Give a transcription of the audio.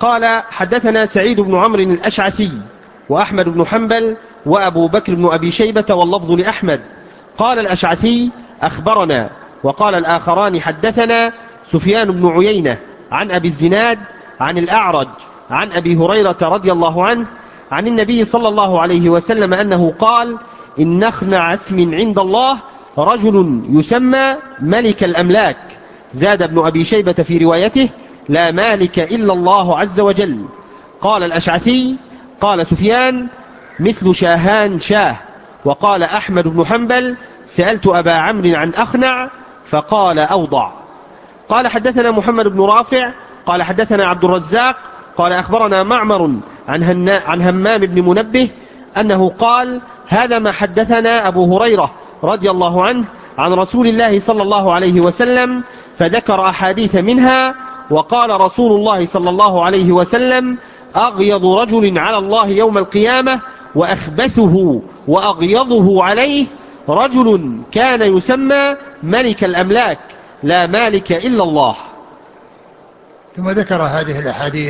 قال حدثنا سعيد بن عمرو الأشعثي وأحمد بن حنبل وأبو بكر بن أبي شيبة واللفظ لأحمد. قال الأشعثي أخبرنا، وقال الآخران حدثنا سفيان بن عيينة عن أبي الزناد عن الأعرج عن أبي هريرة رضي الله عنه عن النبي صلى الله عليه وسلم أنه قال: إن أخنع اسم عند الله رجل يسمى ملك الأملاك. زاد ابن أبي شيبة في روايته: لا مالك إلا الله عز وجل. قال الأشعثي: قال سفيان: مثل شاهان شاه. وقال أحمد بن حنبل: سألت أبا عمرو عن أخنع فقال أوضع. قال حدثنا محمد بن رافع قال حدثنا عبد الرزاق قال أخبرنا معمر عن همام بن منبه أنه قال: هذا ما حدثنا أبو هريرة رضي الله عنه عن رسول الله صلى الله عليه وسلم، فذكر أحاديث منها. وقال رسول الله صلى الله عليه وسلم: أغيض رجل على الله يوم القيامة وأخبثه وأغيضه عليه رجل كان يسمى ملك الأملاك، لا مالك إلا الله. ثم ذكر هذه الأحاديث